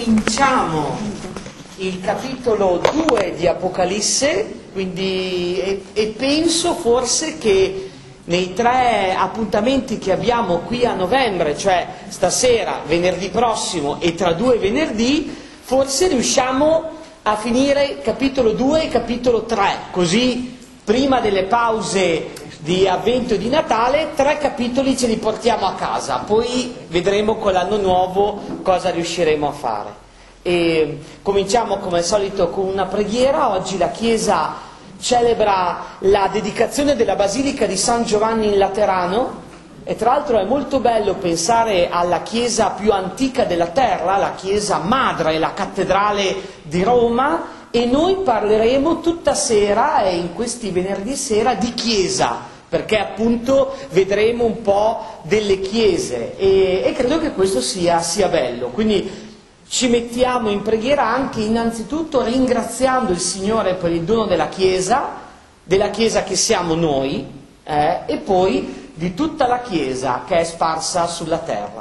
cominciamo il capitolo 2 di Apocalisse, quindi, e penso forse che nei 3 appuntamenti che abbiamo qui a novembre, cioè stasera, venerdì prossimo e tra 2 venerdì, forse riusciamo a finire capitolo 2 e capitolo 3, così prima delle pause di Avvento e di Natale 3 capitoli ce li portiamo a casa, poi vedremo con l'anno nuovo cosa riusciremo a fare. E cominciamo come al solito con una preghiera. Oggi la Chiesa celebra la dedicazione della Basilica di San Giovanni in Laterano e tra l'altro è molto bello pensare alla chiesa più antica della terra, la chiesa madre, la cattedrale di Roma, e noi parleremo tutta sera e in questi venerdì sera di chiesa, perché appunto vedremo un po' delle chiese e credo che questo sia bello. Quindi ci mettiamo in preghiera anche innanzitutto ringraziando il Signore per il dono della Chiesa che siamo noi, e poi di tutta la Chiesa che è sparsa sulla terra.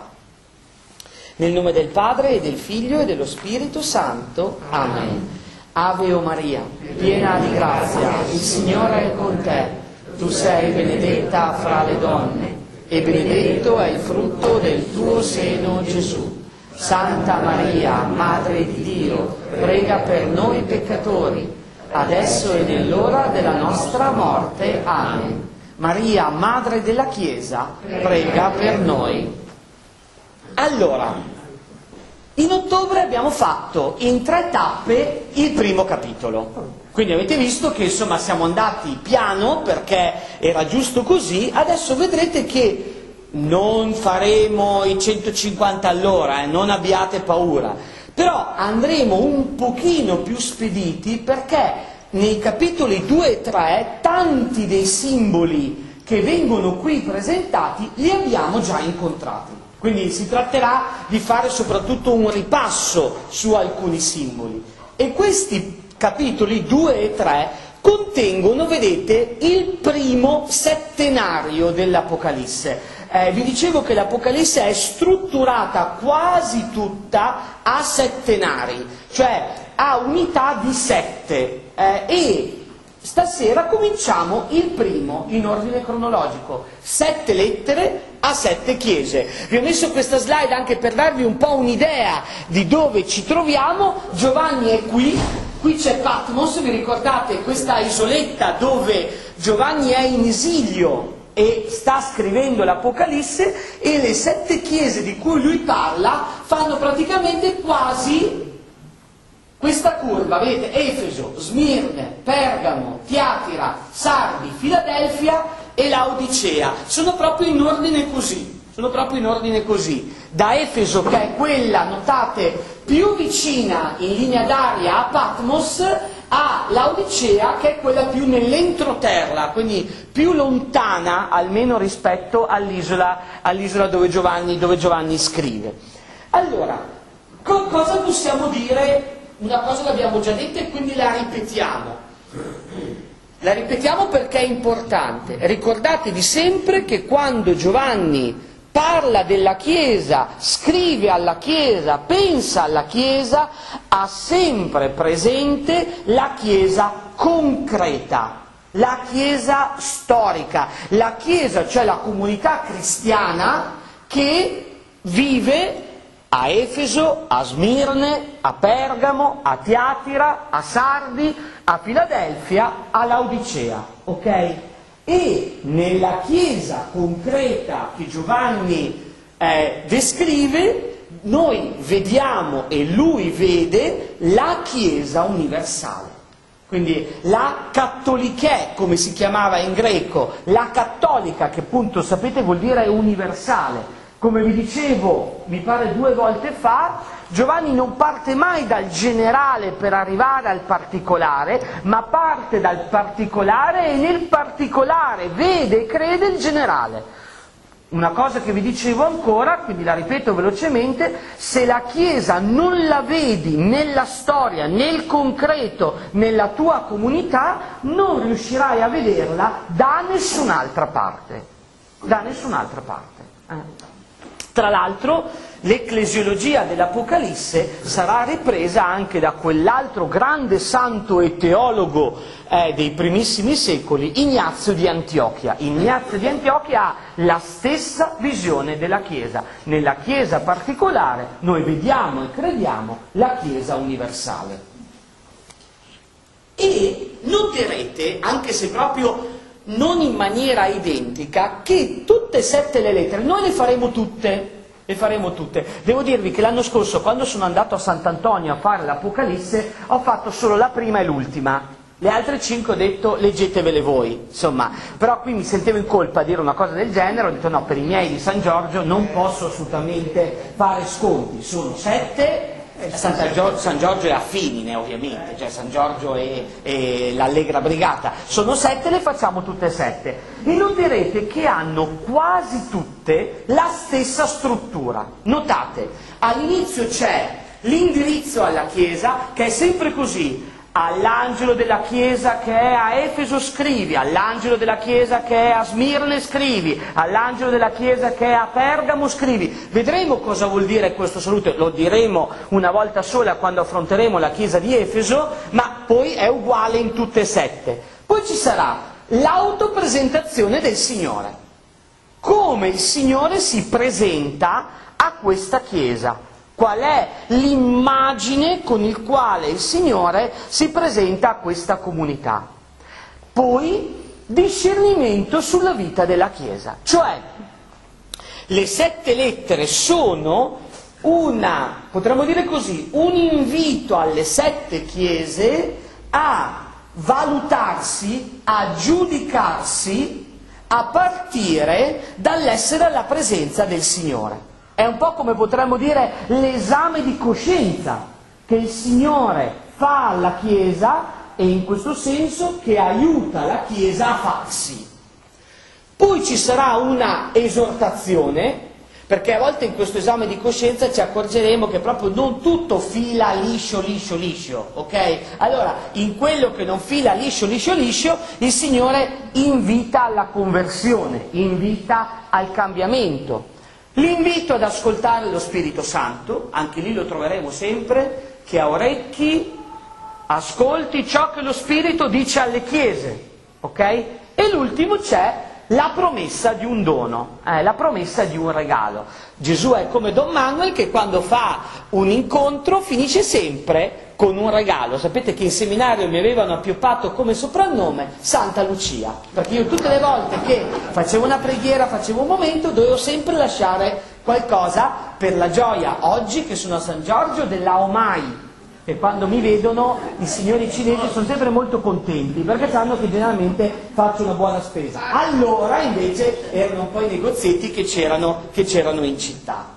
Nel nome del Padre e del Figlio e dello Spirito Santo. Amen. Ave o Maria, piena di grazia, il Signore è con te. Tu sei benedetta fra le donne e benedetto è il frutto del tuo seno, Gesù. Santa Maria, Madre di Dio, prega per noi peccatori, adesso e nell'ora della nostra morte. Amen. Maria, Madre della Chiesa, prega per noi. Allora, in ottobre abbiamo fatto in 3 tappe il primo capitolo. Quindi avete visto che insomma siamo andati piano perché era giusto così. Adesso vedrete che non faremo i 150 all'ora, non abbiate paura, però andremo un pochino più spediti perché nei capitoli 2 e 3 tanti dei simboli che vengono qui presentati li abbiamo già incontrati. Quindi si tratterà di fare soprattutto un ripasso su alcuni simboli. E questi capitoli 2 e 3 contengono, vedete, il primo settenario dell'Apocalisse. Vi dicevo che l'Apocalisse è strutturata quasi tutta a settenari, cioè a unità di 7. E stasera cominciamo il primo in ordine cronologico, 7 lettere a 7 chiese. Vi ho messo questa slide anche per darvi un po' un'idea di dove ci troviamo. Giovanni è qui c'è Patmos, vi ricordate questa isoletta dove Giovanni è in esilio e sta scrivendo l'Apocalisse, e le 7 chiese di cui lui parla fanno praticamente quasi questa curva, vedete? Efeso, Smirne, Pergamo, Tiatira, Sardi, Filadelfia e Laodicea. Sono proprio in ordine così. Da Efeso, che è quella, notate, più vicina in linea d'aria a Patmos, a Laodicea, che è quella più nell'entroterra, quindi più lontana almeno rispetto all'isola dove Giovanni scrive. Allora, cosa possiamo dire? Una cosa l'abbiamo già detta e quindi la ripetiamo. La ripetiamo perché è importante. Ricordatevi sempre che quando Giovanni parla della Chiesa, scrive alla Chiesa, pensa alla Chiesa, ha sempre presente la Chiesa concreta, la Chiesa storica, la Chiesa, cioè la comunità cristiana che vive a Efeso, a Smirne, a Pergamo, a Tiatira, a Sardi, a Filadelfia, a Laodicea, ok? E nella Chiesa concreta che Giovanni descrive, noi vediamo e lui vede la Chiesa universale. Quindi la cattoliché, come si chiamava in greco, la cattolica, che appunto sapete vuol dire universale. Come vi dicevo, mi pare 2 volte fa, Giovanni non parte mai dal generale per arrivare al particolare, ma parte dal particolare e nel particolare vede e crede il generale. Una cosa che vi dicevo ancora, quindi la ripeto velocemente: se la Chiesa non la vedi nella storia, nel concreto, nella tua comunità, non riuscirai a vederla da nessun'altra parte. Tra l'altro l'ecclesiologia dell'Apocalisse sarà ripresa anche da quell'altro grande santo e teologo dei primissimi secoli, Ignazio di Antiochia. Ignazio di Antiochia ha la stessa visione della Chiesa. Nella Chiesa particolare noi vediamo e crediamo la Chiesa universale. E noterete, anche se proprio non in maniera identica, che tutte e 7 le lettere, noi le faremo tutte. Devo dirvi che l'anno scorso, quando sono andato a Sant'Antonio a fare l'Apocalisse, ho fatto solo la prima e l'ultima. Le altre 5 ho detto leggetevele voi, insomma, però qui mi sentivo in colpa a dire una cosa del genere, ho detto no, per i miei di San Giorgio non posso assolutamente fare sconti, sono 7. San Giorgio è a Fimine ovviamente, cioè San Giorgio e l'Allegra Brigata, sono 7, le facciamo tutte e 7 e noterete che hanno quasi tutte la stessa struttura. Notate, all'inizio c'è l'indirizzo alla Chiesa che è sempre così: all'angelo della Chiesa che è a Efeso scrivi, all'angelo della Chiesa che è a Smirne scrivi, all'angelo della Chiesa che è a Pergamo scrivi. Vedremo cosa vuol dire questo saluto, lo diremo una volta sola quando affronteremo la Chiesa di Efeso, ma poi è uguale in tutte e 7. Poi ci sarà l'autopresentazione del Signore, come il Signore si presenta a questa Chiesa. Qual è l'immagine con il quale il Signore si presenta a questa comunità? Poi discernimento sulla vita della Chiesa, cioè le 7 lettere sono potremmo dire così, un invito alle 7 Chiese a valutarsi, a giudicarsi a partire dall'essere alla presenza del Signore. È un po' come potremmo dire l'esame di coscienza che il Signore fa alla Chiesa e in questo senso che aiuta la Chiesa a farsi. Poi ci sarà una esortazione, perché a volte in questo esame di coscienza ci accorgeremo che proprio non tutto fila liscio, ok? Allora, in quello che non fila liscio, il Signore invita alla conversione, invita al cambiamento. L'invito ad ascoltare lo Spirito Santo, anche lì lo troveremo sempre, che ha orecchi, ascolti ciò che lo Spirito dice alle chiese, ok? E l'ultimo c'è la promessa di un dono, la promessa di un regalo. Gesù è come Don Manuel che quando fa un incontro finisce sempre con un regalo. Sapete che in seminario mi avevano appioppato come soprannome Santa Lucia, perché io tutte le volte che facevo una preghiera, facevo un momento, dovevo sempre lasciare qualcosa per la gioia. Oggi che sono a San Giorgio della Omai, e quando mi vedono i signori cinesi sono sempre molto contenti perché sanno che generalmente faccio una buona spesa. Allora invece erano un po' i negozietti che c'erano in città.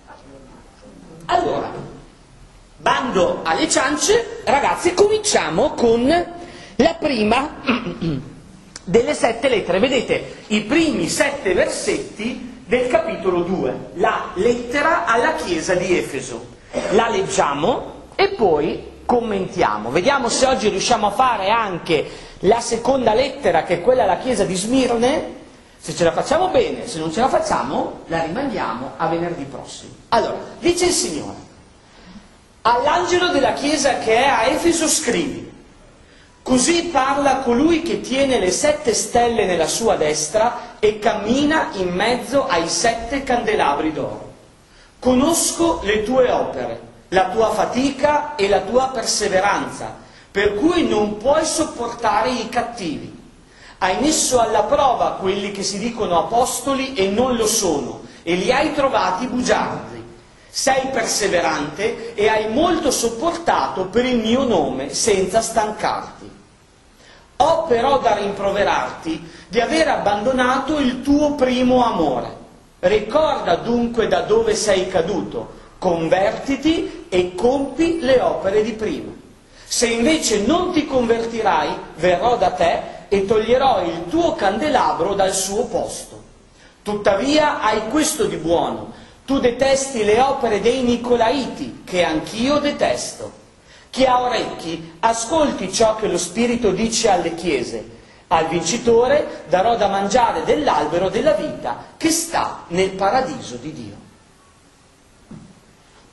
Allora, bando alle ciance, ragazzi, cominciamo con la prima delle 7 lettere. Vedete i primi 7 versetti del capitolo 2, la lettera alla Chiesa di Efeso. La leggiamo e poi commentiamo. Vediamo se oggi riusciamo a fare anche la seconda lettera, che è quella alla Chiesa di Smirne. Se ce la facciamo bene, se non ce la facciamo, la rimandiamo a venerdì prossimo. Allora, dice il Signore: all'angelo della Chiesa che è a Efeso scrivi: così parla colui che tiene le 7 stelle nella sua destra e cammina in mezzo ai 7 candelabri d'oro. Conosco le tue opere, la tua fatica e la tua perseveranza, per cui non puoi sopportare i cattivi. Hai messo alla prova quelli che si dicono apostoli e non lo sono, e li hai trovati bugiardi. Sei perseverante e hai molto sopportato per il mio nome senza stancarti. Ho però da rimproverarti di aver abbandonato il tuo primo amore. Ricorda dunque da dove sei caduto, convertiti e compi le opere di prima. Se invece non ti convertirai, verrò da te e toglierò il tuo candelabro dal suo posto. Tuttavia hai questo di buono: tu detesti le opere dei Nicolaiti, che anch'io detesto. Chi ha orecchi, ascolti ciò che lo Spirito dice alle chiese. Al vincitore darò da mangiare dell'albero della vita che sta nel paradiso di Dio.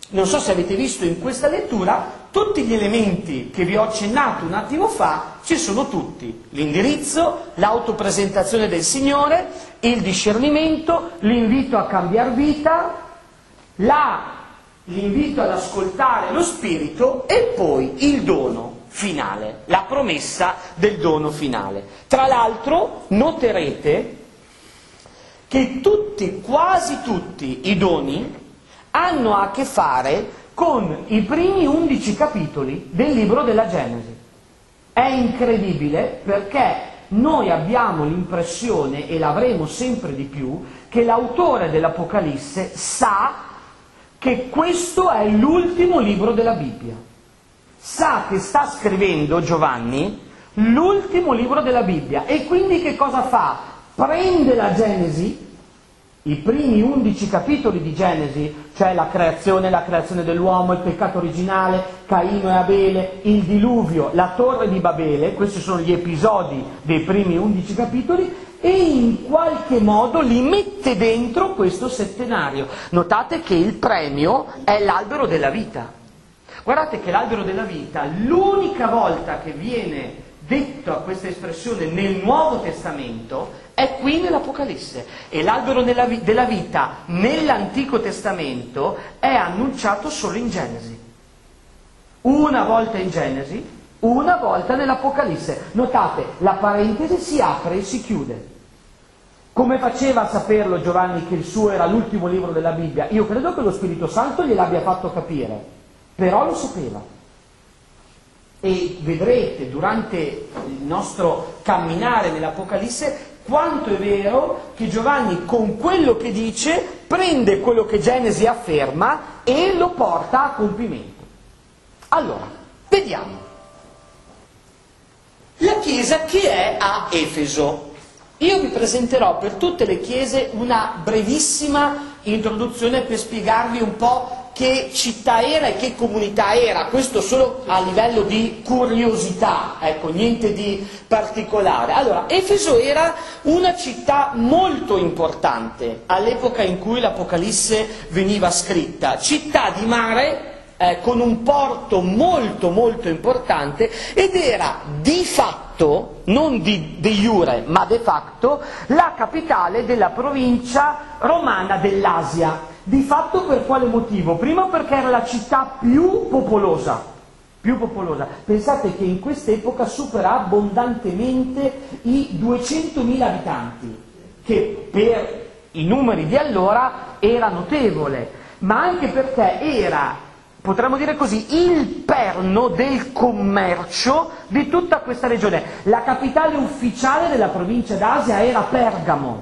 non so se avete visto in questa lettura, tutti gli elementi che vi ho accennato un attimo fa, ci sono tutti: l'indirizzo, l'autopresentazione del Signore, il discernimento, l'invito a cambiare vita, l'invito ad ascoltare lo Spirito e poi il dono finale, la promessa del dono finale. Tra l'altro noterete che quasi tutti i doni hanno a che fare con i primi 11 capitoli del libro della Genesi. È incredibile perché noi abbiamo l'impressione, e l'avremo sempre di più, che l'autore dell'Apocalisse sa che questo è l'ultimo libro della Bibbia. Sa che sta scrivendo Giovanni l'ultimo libro della Bibbia e quindi che cosa fa? Prende la Genesi, i primi 11 capitoli di Genesi, cioè la creazione dell'uomo, il peccato originale, Caino e Abele, il diluvio, la torre di Babele, questi sono gli episodi dei primi 11 capitoli, e in qualche modo li mette dentro questo settenario. Notate che il premio è l'albero della vita. Guardate che l'albero della vita, l'unica volta che viene detto a questa espressione nel Nuovo Testamento è qui nell'Apocalisse, e l'albero della vita nell'Antico Testamento è annunciato solo in Genesi. Una volta in Genesi, una volta nell'Apocalisse. Notate, la parentesi si apre e si chiude. Come faceva a saperlo Giovanni che il suo era l'ultimo libro della Bibbia? Io credo che lo Spirito Santo gliel'abbia fatto capire, però lo sapeva. E vedrete durante il nostro camminare nell'Apocalisse quanto è vero che Giovanni con quello che dice prende quello che Genesi afferma e lo porta a compimento. Allora, vediamo. La chiesa che è a Efeso. Io vi presenterò per tutte le chiese una brevissima introduzione per spiegarvi un po' che città era e che comunità era, questo solo a livello di curiosità, ecco, niente di particolare. Allora, Efeso era una città molto importante all'epoca in cui l'Apocalisse veniva scritta, città di mare, con un porto molto molto importante, ed era di fatto, non de iure ma de facto, la capitale della provincia romana dell'Asia. Di fatto per quale motivo? Prima perché era la città più popolosa. Pensate che in quest'epoca supera abbondantemente i 200.000 abitanti, che per i numeri di allora era notevole, ma anche perché era, potremmo dire così, il perno del commercio di tutta questa regione. La capitale ufficiale della provincia d'Asia era Pergamo,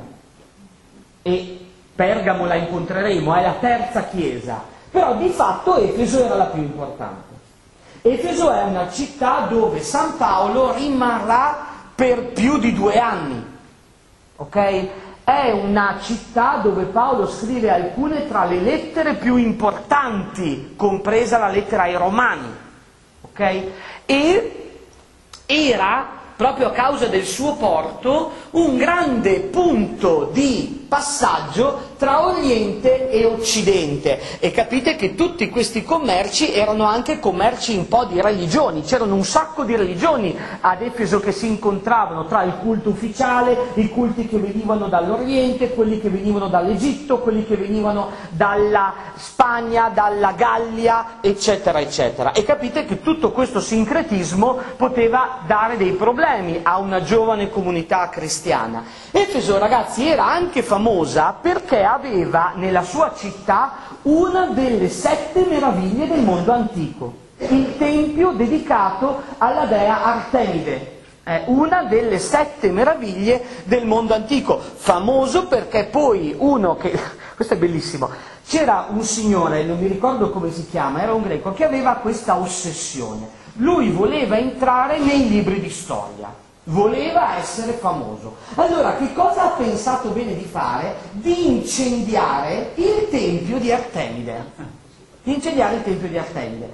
e Pergamo la incontreremo, è la terza chiesa, però di fatto Efeso era la più importante. Efeso è una città dove San Paolo rimarrà per più di 2 anni, ok? È una città dove Paolo scrive alcune tra le lettere più importanti, compresa la lettera ai Romani, ok? E era, proprio a causa del suo porto, un grande punto di passaggio tra Oriente e Occidente, e capite che tutti questi commerci erano anche commerci un po' di religioni, c'erano un sacco di religioni ad Efeso che si incontravano tra il culto ufficiale, i culti che venivano dall'Oriente, quelli che venivano dall'Egitto, quelli che venivano dalla Spagna, dalla Gallia, eccetera eccetera, e capite che tutto questo sincretismo poteva dare dei problemi a una giovane comunità cristiana. Efeso, ragazzi, era anche famosa perché aveva nella sua città una delle 7 meraviglie del mondo antico, il tempio dedicato alla dea Artemide. È una delle 7 meraviglie del mondo antico, famoso perché poi uno che, questo è bellissimo, c'era un signore, non mi ricordo come si chiama, era un greco, che aveva questa ossessione. Lui voleva entrare nei libri di storia, voleva essere famoso. Allora, che cosa ha pensato bene di fare? Di incendiare il tempio di Artemide.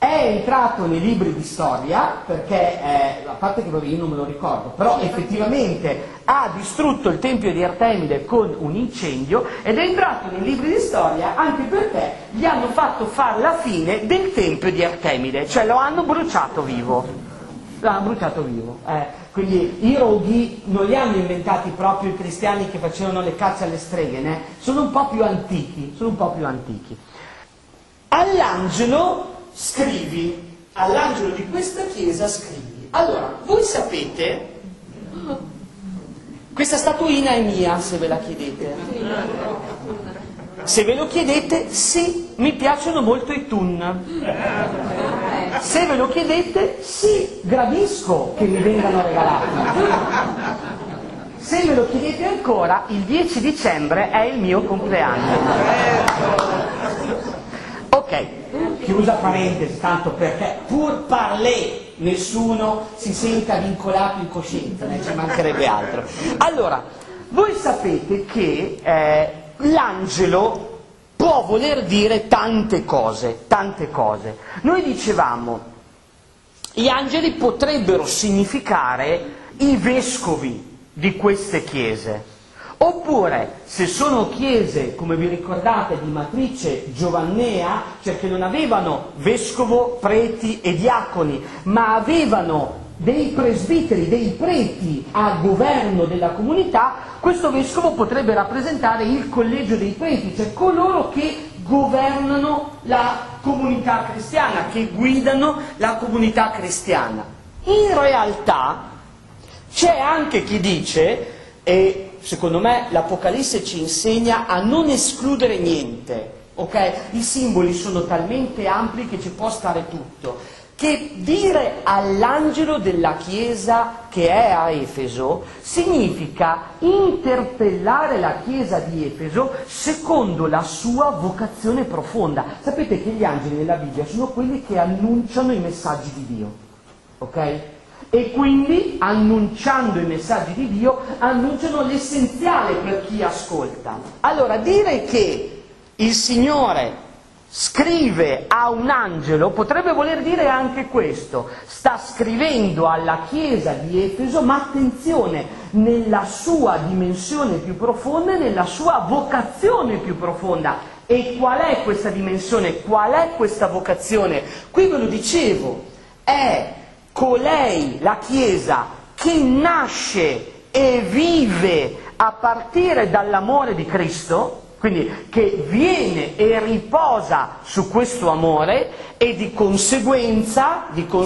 è entrato nei libri di storia, perché, a parte che io non me lo ricordo, però effettivamente ha distrutto il tempio di Artemide con un incendio, ed è entrato nei libri di storia anche perché gli hanno fatto fare la fine del tempio di Artemide, cioè lo hanno bruciato vivo. L'hanno bruciato vivo. Quindi i roghi non li hanno inventati proprio i cristiani che facevano le cacce alle streghe, né? Sono un po' più antichi, All'angelo scrivi, all'angelo di questa chiesa scrivi. Allora, voi sapete, questa statuina è mia, se ve la chiedete. Se ve lo chiedete, sì, mi piacciono molto i Tun. Se ve lo chiedete, sì, gradisco che mi vengano regalati. Se me lo chiedete ancora, il 10 dicembre è il mio compleanno. Ok, chiusa parentesi, tanto perché pur parler nessuno si senta vincolato in coscienza, ne ci mancherebbe altro. Allora, voi sapete che l'angelo può voler dire tante cose. Noi dicevamo, gli angeli potrebbero significare i vescovi di queste chiese, oppure se sono chiese, come vi ricordate, di matrice giovannea, cioè che non avevano vescovo, preti e diaconi, ma avevano dei presbiteri, dei preti a governo della comunità, questo vescovo potrebbe rappresentare il collegio dei preti, cioè coloro che governano la comunità cristiana, che guidano la comunità cristiana. In realtà c'è anche chi dice, e secondo me l'Apocalisse ci insegna a non escludere niente, ok? I simboli sono talmente ampi che ci può stare tutto, che dire all'angelo della chiesa che è a Efeso significa interpellare la chiesa di Efeso secondo la sua vocazione profonda. Sapete che gli angeli nella Bibbia sono quelli che annunciano i messaggi di Dio, ok? E quindi, annunciando i messaggi di Dio, annunciano l'essenziale per chi ascolta. Allora, dire che il Signore scrive a un angelo potrebbe voler dire anche questo: sta scrivendo alla chiesa di Efeso, ma attenzione, nella sua dimensione più profonda e nella sua vocazione più profonda. E qual è questa dimensione? Qual è questa vocazione? Qui ve lo dicevo, è colei, la chiesa, che nasce e vive a partire dall'amore di Cristo, quindi che viene e riposa su questo amore e di conseguenza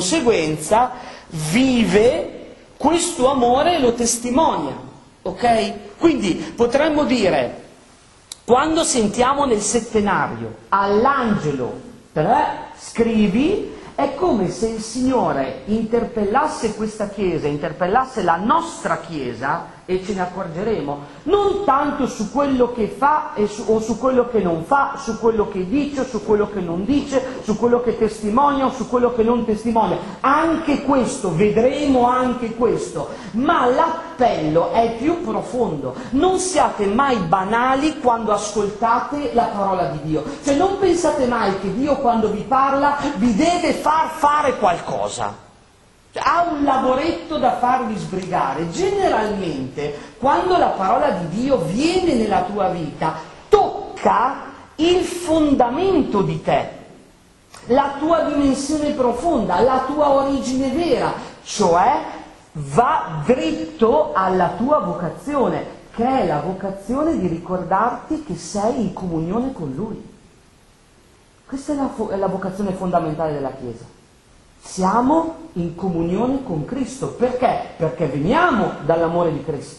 vive questo amore e lo testimonia, ok? Quindi potremmo dire, quando sentiamo nel settenario all'angelo scrivi, è come se il Signore interpellasse questa Chiesa, interpellasse la nostra Chiesa, e ce ne accorgeremo, non tanto su quello che fa o su quello che non fa, su quello che dice o su quello che non dice, su quello che testimonia o su quello che non testimonia. Anche questo, vedremo anche questo, ma l'appello è più profondo. Non siate mai banali quando ascoltate la parola di Dio. Cioè non pensate mai che Dio quando vi parla vi deve far fare qualcosa. Ha un lavoretto da farvi sbrigare. Generalmente, quando la parola di Dio viene nella tua vita, tocca il fondamento di te, la tua dimensione profonda, la tua origine vera, cioè va dritto alla tua vocazione, che è la vocazione di ricordarti che sei in comunione con Lui. Questa è la vocazione fondamentale della Chiesa. Siamo in comunione con Cristo. Perché? Perché veniamo dall'amore di Cristo.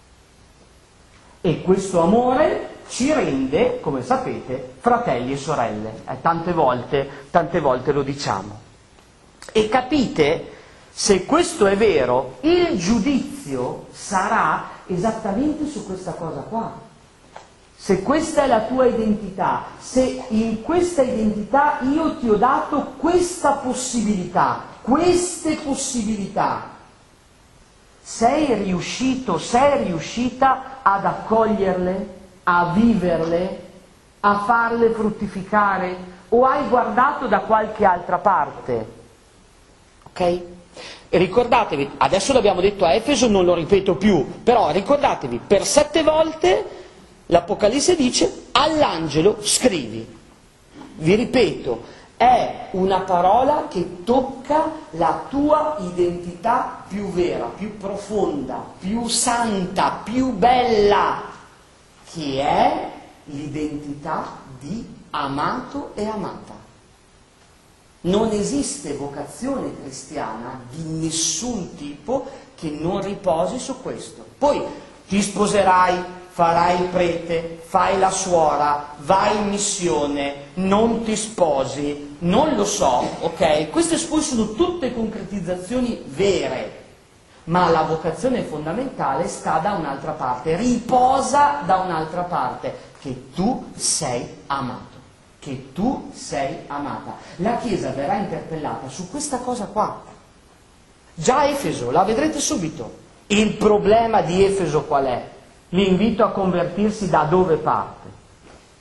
E questo amore ci rende, come sapete, fratelli e sorelle. Tante volte lo diciamo. E capite, se questo è vero, il giudizio sarà esattamente su questa cosa qua. Se questa è la tua identità, se in questa identità io ti ho dato questa possibilità, queste possibilità, sei riuscita ad accoglierle, a viverle, a farle fruttificare? o hai guardato da qualche altra parte? Ok? E ricordatevi, adesso l'abbiamo detto a Efeso, non lo ripeto più, però ricordatevi, per 7 volte l'Apocalisse dice all'angelo scrivi. Vi ripeto, è una parola che tocca la tua identità più vera, più profonda, più santa, più bella, che è l'identità di amato e amata. Non esiste vocazione cristiana di nessun tipo che non riposi su questo. Poi ti sposerai, farai il prete, fai la suora, vai in missione, non ti sposi, non lo so, ok? Queste poi sono tutte concretizzazioni vere, ma la vocazione fondamentale sta da un'altra parte, riposa da un'altra parte, che tu sei amato. Che tu sei amata. La Chiesa verrà interpellata su questa cosa qua. Già a Efeso, la vedrete subito. Il problema di Efeso qual è? L'invito a convertirsi da dove parte?